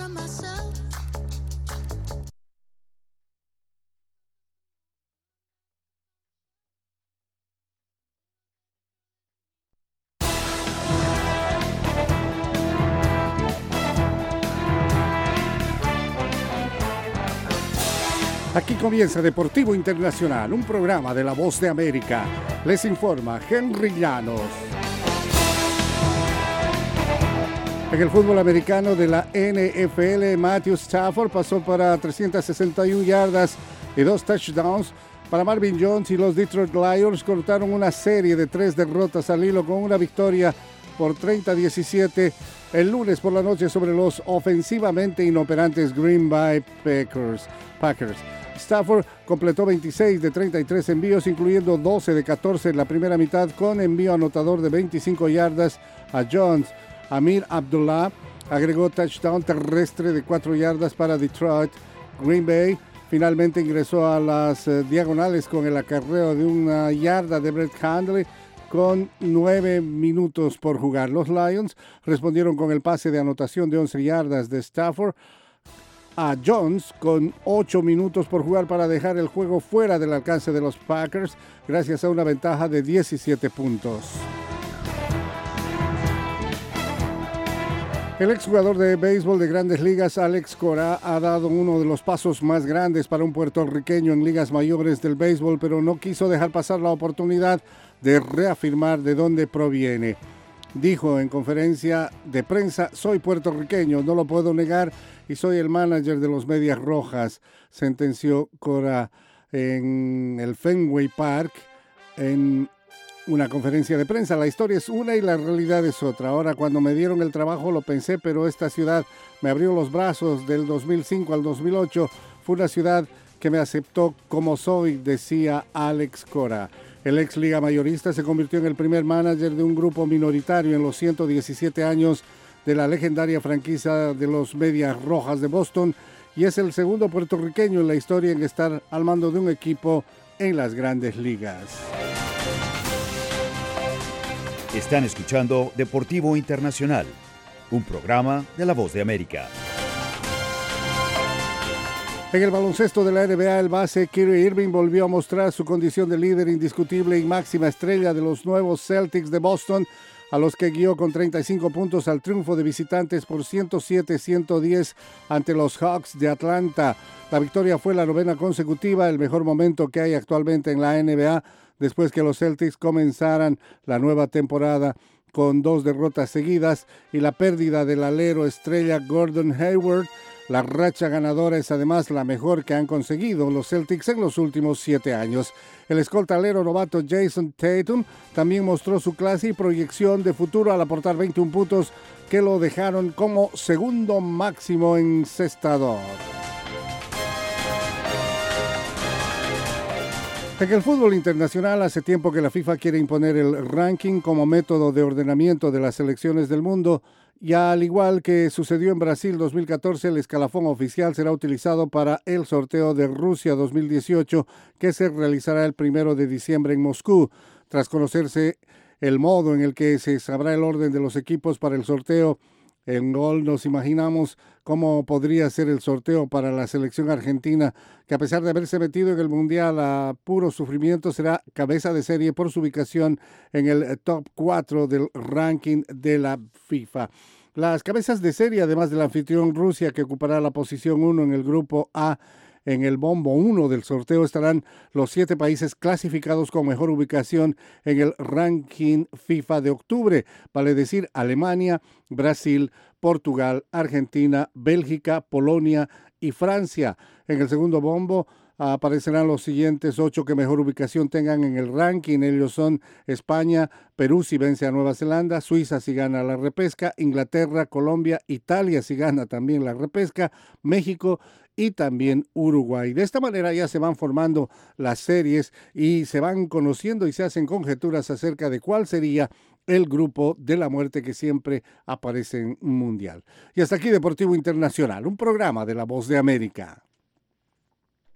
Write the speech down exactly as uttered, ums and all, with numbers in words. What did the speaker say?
from myself. Aquí comienza Deportivo Internacional, un programa de La Voz de América. Les informa Henry Llanos. En el fútbol americano de la N F L, Matthew Stafford pasó para trescientas sesenta y una yardas y dos touchdowns. Para Marvin Jones y los Detroit Lions cortaron una serie de tres derrotas al hilo con una victoria por treinta a diecisiete el lunes por la noche sobre los ofensivamente inoperantes Green Bay Packers. Packers. Stafford completó veintiséis de treinta y tres envíos, incluyendo doce de catorce en la primera mitad, con envío anotador de veinticinco yardas a Jones. Amir Abdullah agregó touchdown terrestre de cuatro yardas para Detroit. Green Bay finalmente ingresó a las eh, diagonales con el acarreo de una yarda de Brett Hundley con nueve minutos por jugar. Los Lions respondieron con el pase de anotación de once yardas de Stafford a Jones con ocho minutos por jugar para dejar el juego fuera del alcance de los Packers gracias a una ventaja de diecisiete puntos. El exjugador de béisbol de Grandes Ligas, Alex Cora, ha dado uno de los pasos más grandes para un puertorriqueño en ligas mayores del béisbol, pero no quiso dejar pasar la oportunidad de reafirmar de dónde proviene. Dijo en conferencia de prensa: soy puertorriqueño, no lo puedo negar, y soy el manager de los Medias Rojas, sentenció Cora en el Fenway Park en una conferencia de prensa. La historia es una y la realidad es otra. Ahora, cuando me dieron el trabajo lo pensé, pero esta ciudad me abrió los brazos del dos mil cinco al dos mil ocho. Fue una ciudad que me aceptó como soy, decía Alex Cora. El ex liga mayorista se convirtió en el primer manager de un grupo minoritario en los ciento diecisiete años de la legendaria franquicia de los Medias Rojas de Boston y es el segundo puertorriqueño en la historia en estar al mando de un equipo en las Grandes Ligas. Están escuchando Deportivo Internacional, un programa de La Voz de América. En el baloncesto de la N B A, el base Kyrie Irving volvió a mostrar su condición de líder indiscutible y máxima estrella de los nuevos Celtics de Boston, a los que guió con treinta y cinco puntos al triunfo de visitantes por ciento siete a ciento diez ante los Hawks de Atlanta. La victoria fue la novena consecutiva, el mejor momento que hay actualmente en la N B A, después que los Celtics comenzaran la nueva temporada con dos derrotas seguidas y la pérdida del alero estrella Gordon Hayward. La racha ganadora es además la mejor que han conseguido los Celtics en los últimos siete años. El escolta alero novato Jason Tatum también mostró su clase y proyección de futuro al aportar veintiún puntos que lo dejaron como segundo máximo encestador. En el fútbol internacional, hace tiempo que la FIFA quiere imponer el ranking como método de ordenamiento de las selecciones del mundo. Y al igual que sucedió en Brasil dos mil catorce, el escalafón oficial será utilizado para el sorteo de Rusia dos mil dieciocho, que se realizará el primero de diciembre en Moscú. Tras conocerse el modo en el que se sabrá el orden de los equipos para el sorteo, en Gol nos imaginamos cómo podría ser el sorteo para la selección argentina, que a pesar de haberse metido en el Mundial a puro sufrimiento, será cabeza de serie por su ubicación en el top cuatro del ranking de la FIFA. Las cabezas de serie, además del anfitrión Rusia, que ocupará la posición uno en el grupo A, en el bombo uno del sorteo estarán los siete países clasificados con mejor ubicación en el ranking FIFA de octubre, vale decir Alemania, Brasil, Portugal, Argentina, Bélgica, Polonia y Francia. En el segundo bombo aparecerán los siguientes ocho que mejor ubicación tengan en el ranking. Ellos son España, Perú si vence a Nueva Zelanda, Suiza si gana la repesca, Inglaterra, Colombia, Italia si gana también la repesca, México y también Uruguay. De esta manera ya se van formando las series y se van conociendo y se hacen conjeturas acerca de cuál sería el grupo de la muerte que siempre aparece en Mundial. Y hasta aquí Deportivo Internacional, un programa de La Voz de América.